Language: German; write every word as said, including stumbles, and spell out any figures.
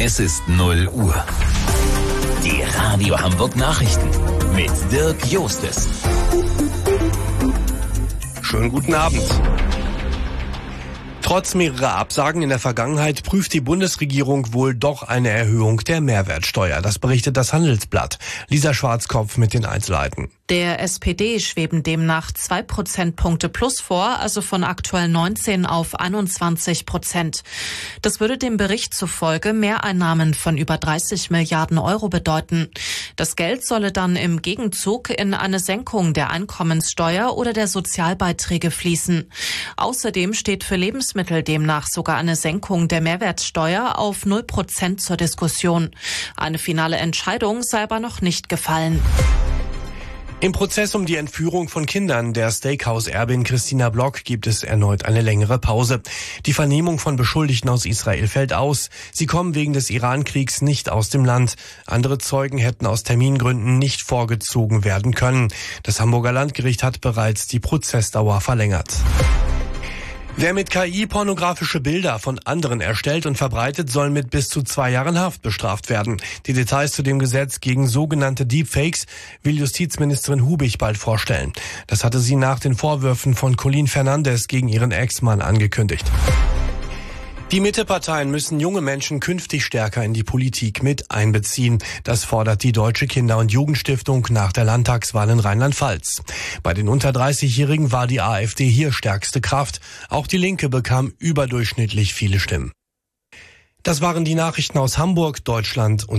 Es ist null Uhr. Die Radio Hamburg Nachrichten mit Dirk Jostes. Schönen guten Abend. Trotz mehrerer Absagen in der Vergangenheit prüft die Bundesregierung wohl doch eine Erhöhung der Mehrwertsteuer. Das berichtet das Handelsblatt. Lisa Schwarzkopf mit den Einzelheiten. Der S P D schweben demnach zwei Prozentpunkte plus vor, also von aktuell neunzehn auf einundzwanzig Prozent. Das würde dem Bericht zufolge Mehreinnahmen von über dreißig Milliarden Euro bedeuten. Das Geld solle dann im Gegenzug in eine Senkung der Einkommenssteuer oder der Sozialbeiträge fließen. Außerdem steht für Lebensmittel demnach sogar eine Senkung der Mehrwertsteuer auf null Prozent zur Diskussion. Eine finale Entscheidung sei aber noch nicht gefallen. Im Prozess um die Entführung von Kindern der Steakhouse-Erbin Christina Block gibt es erneut eine längere Pause. Die Vernehmung von Beschuldigten aus Israel fällt aus. Sie kommen wegen des Iran-Kriegs nicht aus dem Land. Andere Zeugen hätten aus Termingründen nicht vorgezogen werden können. Das Hamburger Landgericht hat bereits die Prozessdauer verlängert. Wer mit K I pornografische Bilder von anderen erstellt und verbreitet, soll mit bis zu zwei Jahren Haft bestraft werden. Die Details zu dem Gesetz gegen sogenannte Deepfakes will Justizministerin Hubig bald vorstellen. Das hatte sie nach den Vorwürfen von Colin Fernandes gegen ihren Ex-Mann angekündigt. Die Mitteparteien müssen junge Menschen künftig stärker in die Politik mit einbeziehen. Das fordert die Deutsche Kinder- und Jugendstiftung nach der Landtagswahl in Rheinland-Pfalz. Bei den unter dreißigjährigen war die AfD hier stärkste Kraft. Auch die Linke bekam überdurchschnittlich viele Stimmen. Das waren die Nachrichten aus Hamburg, Deutschland und